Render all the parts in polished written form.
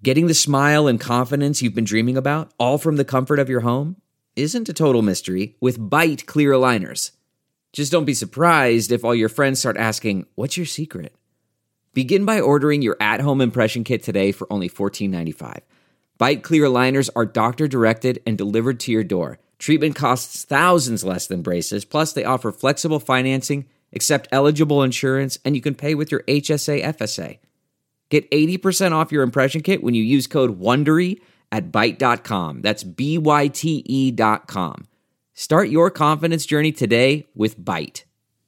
Getting the smile and confidence you've been dreaming about, all from the comfort of your home, isn't a total mystery with Byte clear aligners. Just don't be surprised if all your friends start asking, "What's your secret?" Begin by ordering your at-home impression kit today for only $14.95. Byte clear aligners are doctor-directed and delivered to your door. Treatment costs thousands less than braces, plus they offer flexible financing, accept eligible insurance, and you can pay with your HSA FSA. Get 80% off your impression kit when you use code WONDERY at Byte.com. That's BYTE.com. Start your confidence journey today with Byte.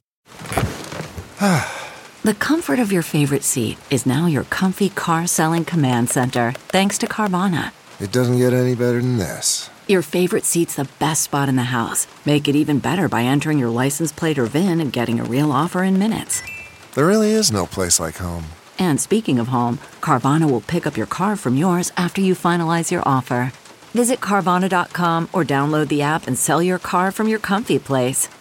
The comfort of your favorite seat is now your comfy car selling command center, thanks to Carvana. It doesn't get any better than this. Your favorite seat's the best spot in the house. Make it even better by entering your license plate or VIN and getting a real offer in minutes. There really is no place like home. And speaking of home, Carvana will pick up your car from yours after you finalize your offer. Visit Carvana.com or download the app and sell your car from your comfy place.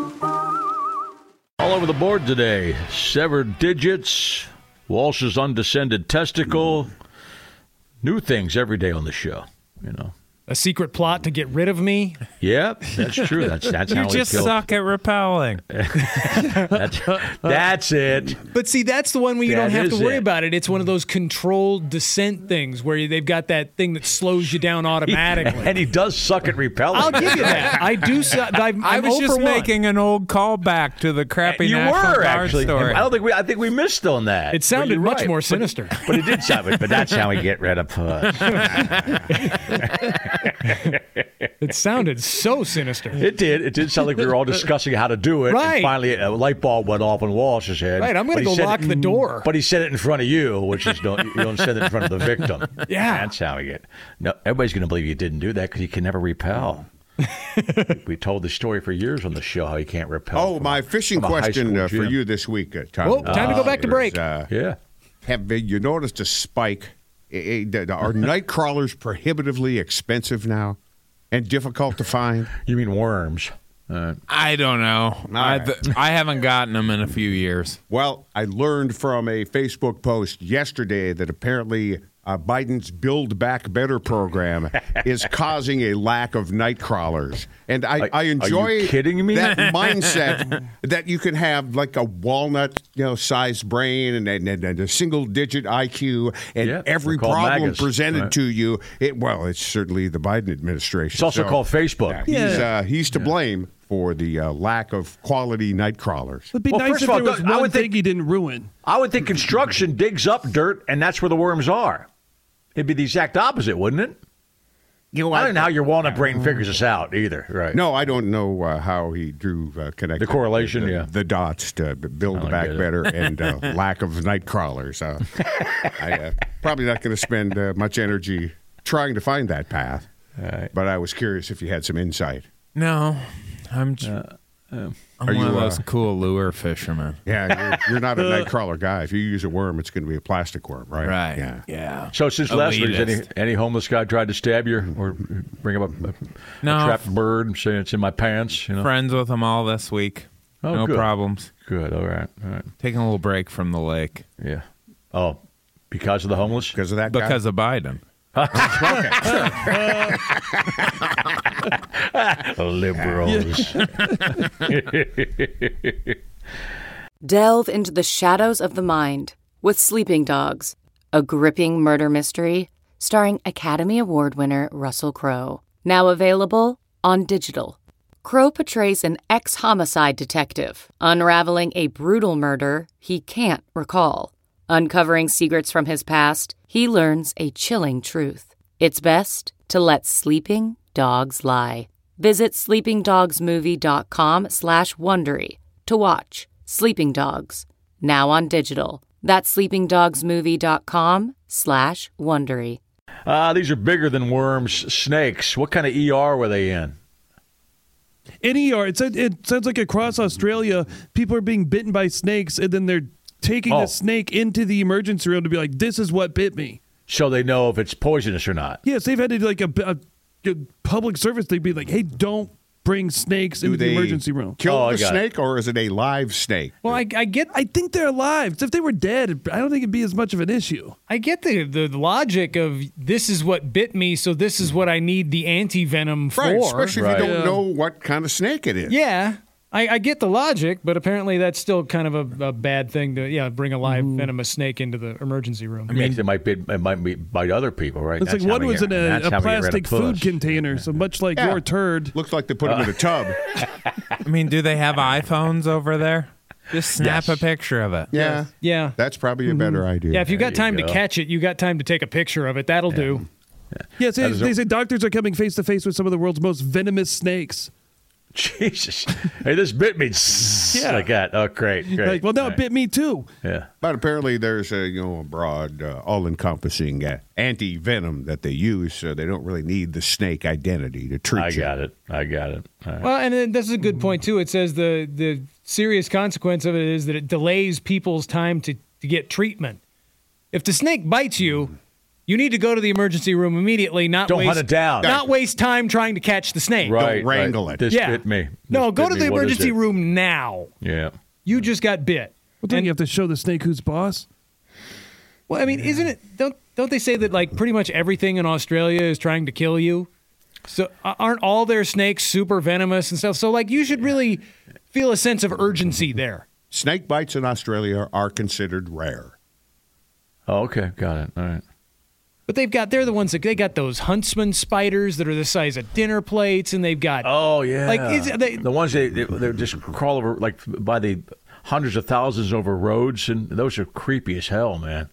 All over the board today. Severed digits, Walsh's undescended testicle. New things every day on the show, you know. A secret plot to get rid of me? Yep, that's true. That's how you just suck at repelling. That's it. But see, that's the one where you don't have to worry about it. It's one of those controlled descent things where they've got that thing that slows you down automatically. And he does suck at repelling. I'll give you that. I do. I was just making an old callback to the crappy National Guard actually. story. I think we missed on that. It sounded much more sinister. But it did sound. But that's how we get rid of puss. It sounded so sinister. It did. It did sound like we were all discussing how to do it. Right. And finally, a light bulb went off in Walsh's head. Right. I'm going to go lock the door. But he said it in front of you, which is you don't say it in front of the victim. Yeah. That's how we get. No, everybody's going to believe you didn't do that because you can never repel. We told the story for years on the show how you can't repel. Oh, my fishing question for you this week, Tom. Oh, time to go back to break. Yeah. Have you noticed a spike? Are night crawlers prohibitively expensive now and difficult to find? You mean worms? I don't know. I haven't gotten them in a few years. Well, I learned from a Facebook post yesterday that apparently Biden's Build Back Better program is causing a lack of night crawlers. And I enjoy are you kidding me? that mindset that you can have like a walnut sized brain and a single digit IQ and every problem MAGAs, presented to you. It's certainly the Biden administration. It's also called Facebook. He's to blame for the lack of quality night crawlers. It'd be nice if there was one thing he didn't ruin. I would think construction digs up dirt, and that's where the worms are. It'd be the exact opposite, wouldn't it? I don't know how your walnut brain figures this out either. Right? No, I don't know how he drew connected the correlation, the dots to build back better and lack of night crawlers. I probably not going to spend much energy trying to find that path. Right. But I was curious if you had some insight. No, I'm one of those cool lure fishermen. Yeah, you're not a night crawler guy. If you use a worm, it's going to be a plastic worm, right? Right. Yeah. So since last week, has any homeless guy tried to stab you or bring up a trapped bird and say it's in my pants? Friends with them all this week. Oh, no good. problems. Good. All right. Taking a little break from the lake. Yeah. Oh, because of the homeless? Because of that guy? Because of Biden. Liberals. Delve into the shadows of the mind with Sleeping Dogs, a gripping murder mystery starring Academy Award winner Russell Crowe. Now available on digital. Crowe portrays an ex-homicide detective unraveling a brutal murder he can't recall. Uncovering secrets from his past, he learns a chilling truth. It's best to let sleeping dogs lie. Visit sleepingdogsmovie.com/Wondery to watch Sleeping Dogs, now on digital. That's sleepingdogsmovie.com/Wondery. These are bigger than worms, snakes. What kind of ER were they in? In ER, it sounds like across Australia, people are being bitten by snakes, and then they're taking the snake into the emergency room to be like, this is what bit me. So they know if it's poisonous or not. Yes, they've had to do like a public service. They'd be like, hey, don't bring snakes into the emergency room. Kill the snake, or is it a live snake? Well, I think they're alive. If they were dead, I don't think it'd be as much of an issue. I get the logic of this is what bit me, so this is what I need the anti-venom for. Right, especially if you don't know what kind of snake it is. Yeah. I get the logic, but apparently that's still kind of a bad thing to bring a live venomous snake into the emergency room. I mean, it might bite other people, right? It's like one was in a plastic food container, so much like your turd. Looks like they put them in a tub. I mean, do they have iPhones over there? Just snap a picture of it. Yeah. That's probably a better idea. Yeah, if you got time to catch it, you got time to take a picture of it. That'll do. Yes, they say doctors are coming face to face with some of the world's most venomous snakes. Jesus. Hey, this bit me. Like that. Oh, great. Like, well, no, it bit me too. Yeah. But apparently there's a broad, all-encompassing anti-venom that they use, so they don't really need the snake identity to treat you. I got it. All right. Well, and then this is a good point, too. It says the serious consequence of it is that it delays people's time to get treatment. If the snake bites you, you need to go to the emergency room immediately, Don't hunt it down. Not waste time trying to catch the snake. Right. Don't wrangle it. This bit me. No, go to the emergency room now. Yeah. You just got bit. Well, don't you have to show the snake who's boss? Well, I mean, isn't it? Don't they say that like pretty much everything in Australia is trying to kill you? So aren't all their snakes super venomous and stuff? So like you should really feel a sense of urgency there. Snake bites in Australia are considered rare. Oh, okay. Got it. All right. But they're the ones that they got those huntsman spiders that are the size of dinner plates, and they've got the ones they just crawl over like by the hundreds of thousands over roads, and those are creepy as hell, man.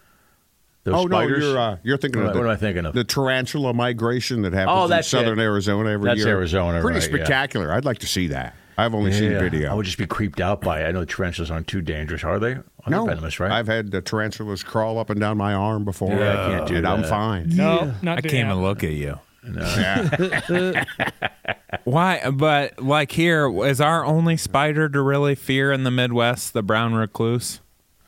Those spiders. No, you're thinking of what am I thinking of? The tarantula migration that happens in southern Arizona every year. That's Arizona, pretty right, spectacular. I'd like to see that. I've only seen video. I would just be creeped out by it. I know tarantulas aren't too dangerous, are they? No, venomous, right? I've had the tarantulas crawl up and down my arm before. Yeah, I can't do that. I'm fine. No, I can't even look at you. No. Why? But like here, is our only spider to really fear in the Midwest the brown recluse?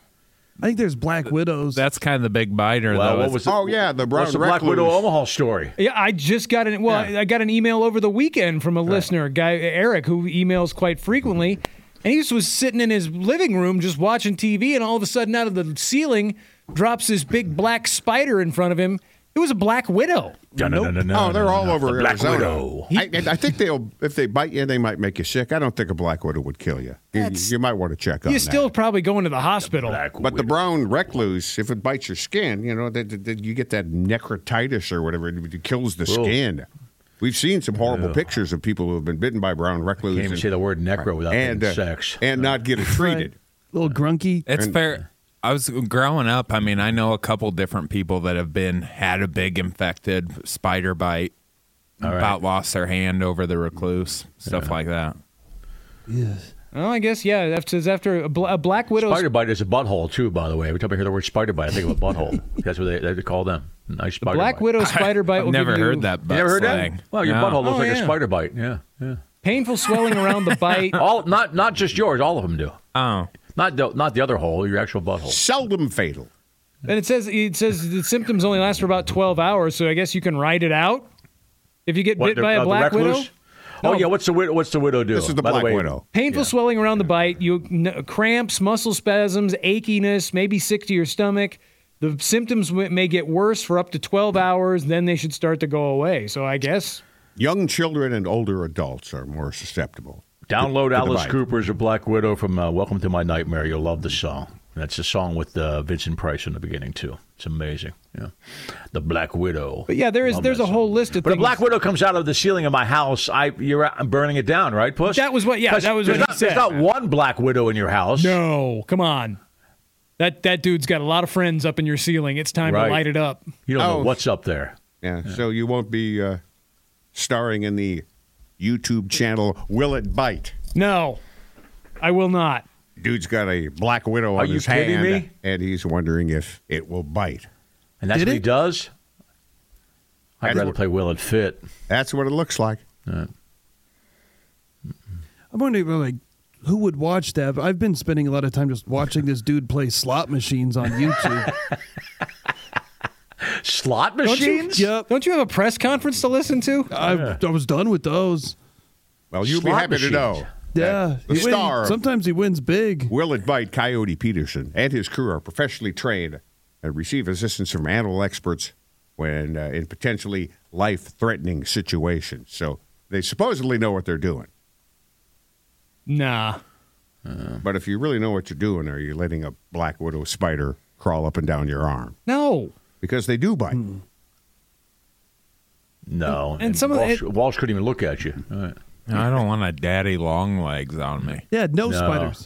I think there's black widows. That's kind of the big biter, Well, though. what was it? The brown What's the Black Widow Omaha story? Yeah, I just got I got an email over the weekend from a listener, a guy Eric, who emails quite frequently, and he just was sitting in his living room just watching TV, and all of a sudden, out of the ceiling, drops this big black spider in front of him. It was a black widow. No, they're all over Black Arizona. Widow. I think if they bite you, they might make you sick. I don't think a black widow would kill you. You might want to check on that. You're still probably going to the hospital. But the brown recluse, if it bites your skin, you get that necrotitis or whatever. It kills the skin. We've seen some horrible pictures of people who have been bitten by brown recluse. Can't even say the word necro without getting sex. And not get it treated. A little grunky. It's fair. I was growing up. I mean, I know a couple different people that have had a big infected spider bite, about lost their hand over the recluse, stuff like that. Yes. Well, I guess, after a black widow. Spider bite is a butthole, too, by the way. Every time I hear the word spider bite, I think of a butthole. That's what they call them. Nice spider black bite. widow spider bite will never give heard you that. You never heard slang. that? Well, your butthole looks like a spider bite. Yeah. painful swelling around the bite. Not just yours. All of them do. Oh. Not the other hole, your actual butthole. Seldom fatal. And it says the symptoms only last for about 12 hours, so I guess you can ride it out if you get bit by a black widow. Oh, yeah, what's the widow do? This is the black widow. Painful swelling around the bite, cramps, muscle spasms, achiness, maybe sick to your stomach. The symptoms may get worse for up to 12 hours, then they should start to go away. So I guess young children and older adults are more susceptible. Download Alice Cooper's A Black Widow from Welcome to My Nightmare. You'll love the song. That's a song with Vincent Price in the beginning, too. It's amazing. Yeah, The Black Widow. But yeah, there's a whole list of things. But a Black Widow comes out of the ceiling of my house. I'm burning it down, right, Puss? That was what he said. There's not one Black Widow in your house. No, come on. That dude's got a lot of friends up in your ceiling. It's time to light it up. You don't know what's up there. Yeah, so you won't be starring in the YouTube channel Will It Bite? No, I will not. Dude's got a Black Widow on his hand. Are you kidding me? And he's wondering if it will bite. And that's what he does? I'd rather play Will It Fit. That's what it looks like. I'm wondering, who would watch that? I've been spending a lot of time just watching this dude play slot machines on YouTube. Slot machines? Yep. Don't you have a press conference to listen to? I was done with those. Well, you'll be Slot happy to machines. know. Yeah, The star. Sometimes he wins big. Will Invite Coyote Peterson and his crew are professionally trained and receive assistance from animal experts when in potentially life-threatening situations. So they supposedly know what they're doing. Nah. But if you really know what you're doing, are you letting a black widow spider crawl up and down your arm? No. Because they do bite. No. And some of Walsh couldn't even look at you. All right. I don't want a daddy long legs on me. Yeah, no spiders.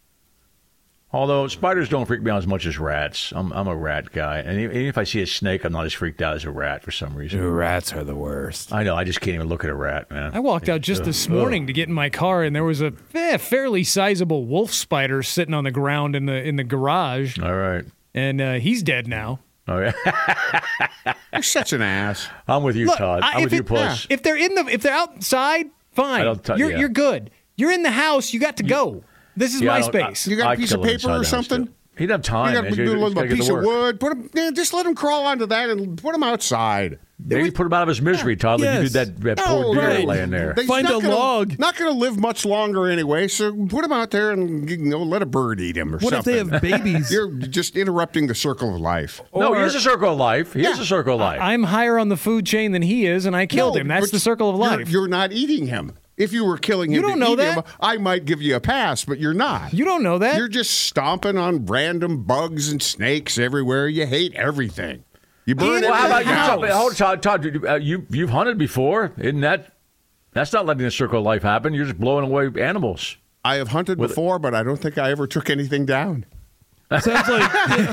Although spiders don't freak me out as much as rats. I'm a rat guy. And even if I see a snake, I'm not as freaked out as a rat for some reason. Rats are the worst. I know. I just can't even look at a rat, man. I walked out just this morning to get in my car, and there was a fairly sizable wolf spider sitting on the ground in the garage. All right. And he's dead now. Oh, yeah. You're such an ass. I'm with you, Look, Todd. I'm with you, Puss. If they're outside, fine. You're good. You're in the house. You got to go. This is my space. You got a piece of paper or something? He doesn't have time. You got to do a piece of wood. Just let him crawl onto that and put him outside. Maybe put him out of his misery, Todd. Like you did that poor deer laying there. Find a log. Not going to live much longer anyway, so put him out there and let a bird eat him or What something. if they have babies? You're just interrupting the circle of life. No, he is a circle of life. He is a circle of life. I'm higher on the food chain than he is, and I killed him. That's the circle of life. You're not eating him. If you were killing him, You don't know to eat that. him, I might give you a pass, but you're not. You don't know that. You're just stomping on random bugs and snakes everywhere. You hate everything. You burn Well, how about everything you, down. Todd? You've hunted before, isn't that? That's not letting the circle of life happen. You're just blowing away animals. I have hunted before, but I don't think I ever took anything down. Sounds like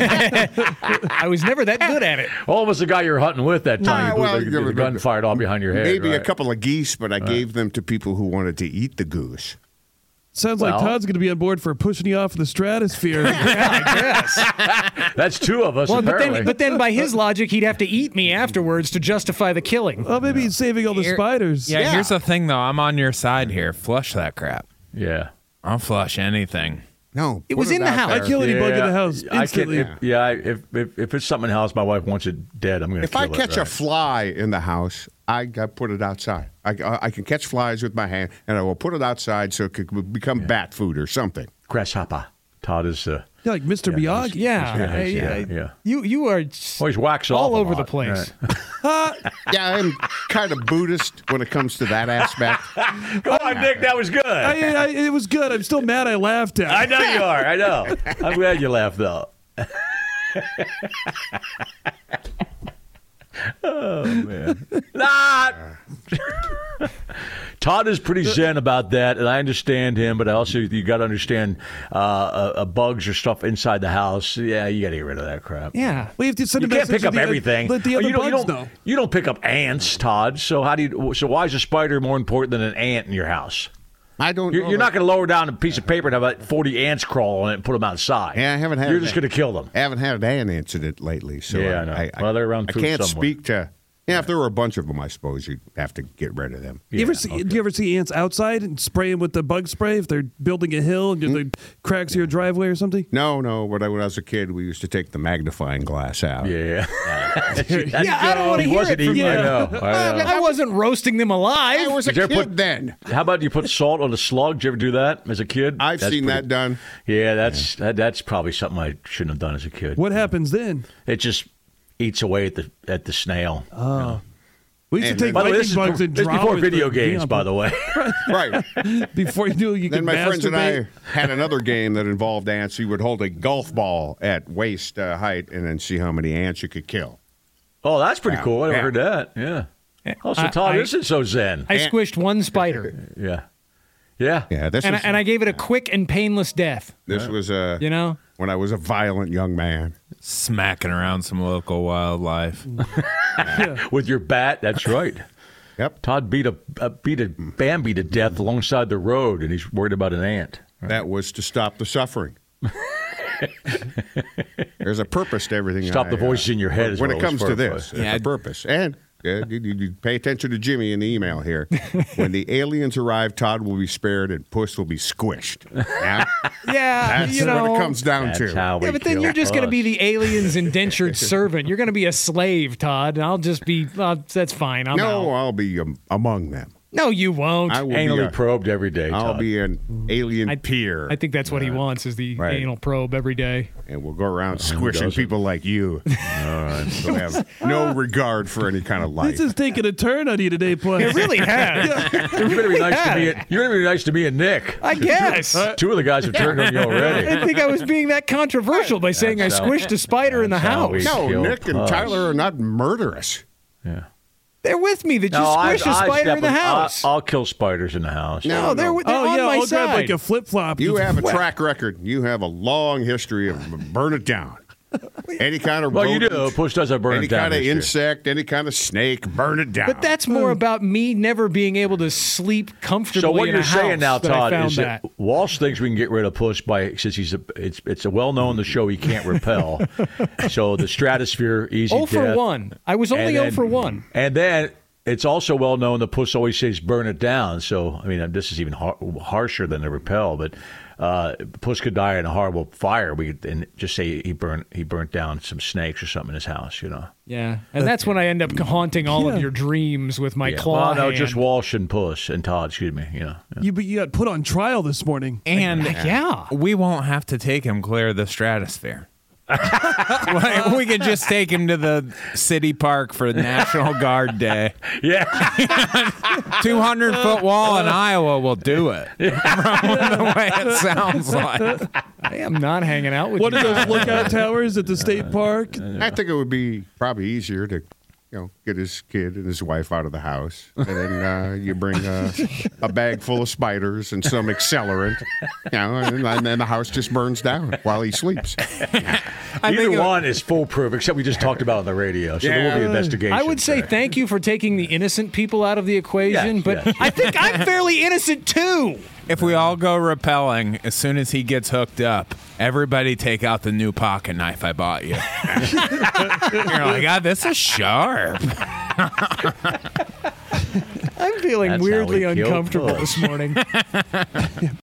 I was never that good at it. All of us, the guy you're hunting with that time, you blew the gun fired all behind your head. Maybe right? a couple of geese, but I gave them to people who wanted to eat the goose. sounds like Todd's going to be on board for pushing you off the stratosphere. Yeah, I guess. That's two of us. Well, apparently. but then by his logic, he'd have to eat me afterwards to justify the killing. Oh, maybe he's saving all the spiders. Yeah, here's the thing, though. I'm on your side here. Flush that crap. Yeah. I'll flush anything. No, It was in the house. I kill any bug in the house instantly. If it's something in the house, my wife wants it dead. I'm going to. If I catch a fly in the house, I put it outside. I can catch flies with my hand, and I will put it outside so it could become bat food or something. Grasshopper. Todd is. Yeah, like Mr. Miyagi. Yeah. You are always wax off all a over lot. the place. Yeah, I'm kind of Buddhist when it comes to that aspect. Come on, Nick. That was good. It was good. I'm still mad I laughed at it. I know you are. I know. I'm glad you laughed, though. Oh, man. Todd is pretty zen about that, and I understand him, but I also, you got to understand bugs or stuff inside the house. Yeah, you got to get rid of that crap. Yeah. We have to send You a can't message pick up to everything. Let the other you bugs don't, know. You don't pick up ants, Todd. So why is a spider more important than an ant in your house? I don't know. You're not going to lower down a piece of paper and have about 40 ants crawl on it and put them outside. Yeah, I haven't had. You're just going to kill them. I haven't had an incident lately, so Yeah, I know. Well, they're around I food can't somewhere. speak to. Yeah, if there were a bunch of them, I suppose you'd have to get rid of them. Do you ever see ants outside and spray them with the bug spray if they're building a hill and the cracks of your driveway or something? No. But when I was a kid, we used to take the magnifying glass out. Yeah. I don't want to hear it from you. I know. I wasn't roasting them alive. I was a kid then. How about you put salt on a slug? Did you ever do that as a kid? I've seen that done. Yeah, that's probably something I shouldn't have done as a kid. What happens then? It just eats away at the snail. Oh. We used to take By the way, lightning bugs and this drown before with video the games, neon by the way. Right. Before you knew you Then could my friends and masturbate. I had another game that involved ants. You would hold a golf ball at waist height and then see how many ants you could kill. Oh, that's pretty cool. I never Yeah. heard that. Yeah. Oh, so Todd isn't so zen. I squished one spider, Yeah. Yeah. Yeah, and I gave it a quick and painless death. this was when I was a violent young man. Smacking around some local wildlife. With your bat, that's right. Yep. Todd beat a Bambi to death alongside the road, and he's worried about an ant. That was to stop the suffering. There's a purpose to everything. Stop the voices in your head is when what it I was comes to referring this. to. There's a purpose. And you pay attention to Jimmy in the email here. When the aliens arrive, Todd will be spared and Puss will be squished. Yeah? Yeah, That's what it comes down That's to. how we Yeah, but then kill you're just going to us. be the alien's indentured servant. You're going to be a slave, Todd, and I'll just be. That's fine. I'm No, out. I'll be among them. No, you won't. I will Anally probed every day. I'll Todd. be an alien peer. I think that's what he wants is the anal probe every day. And we'll go around squishing people like you. All right. So have no regard for any kind of life. This is taking a turn on you today, boy. It really has. You're going to be nice to me. You're going to be nice to me and Nick. I guess. Two of the guys have turned on you already. I didn't think I was being that controversial by saying I squished a spider in the house. No, Nick and Tyler are not murderous. Yeah. They're with me. They just squished a spider in the house. I'll kill spiders in the house. No, they're on my I'll side. grab like a flip flop. You have a track record. You have a long history of burn it down. Any kind of Well, you rodent, do. Push does a burn any it down. kind of history. insect, any kind of snake, burn it down. But that's more about me never being able to sleep comfortably. So what in you're a saying house now, that I Todd, found is that Walsh thinks we can get rid of Puss by since it's a well-known the show he can't repel. So the stratosphere easy 0 for death. 1. I was only 0 for 1. And then it's also well known that Puss always says burn it down. So I mean this is even harsher than the repel, but. Puss could die in a horrible fire. We could and just say he burnt down some snakes or something in his house, you know. Yeah, and that's when I end up haunting all of your dreams with my claw Well, no, hand. just Walsh and Puss and Todd. Excuse me. You know. Yeah. You got put on trial this morning. And yeah, we won't have to take him clear of the stratosphere. We could just take him to the city park for National Guard Day. Yeah. 200-foot wall in Iowa will do it. From the way it sounds like. I am not hanging out with One you. of those lookout towers at the state park. I think it would be probably easier to, get his kid and his wife out of the house, and then you bring a bag full of spiders and some accelerant, and then the house just burns down while he sleeps. Either one is foolproof, except we just talked about it on the radio, so there will be investigation. I would say thank you for taking the innocent people out of the equation, but I think I'm fairly innocent too. If we all go rappelling, as soon as he gets hooked up, everybody take out the new pocket knife I bought you. You're like, God, this is sharp. I'm feeling That's weirdly how we kill uncomfortable Puss. this morning.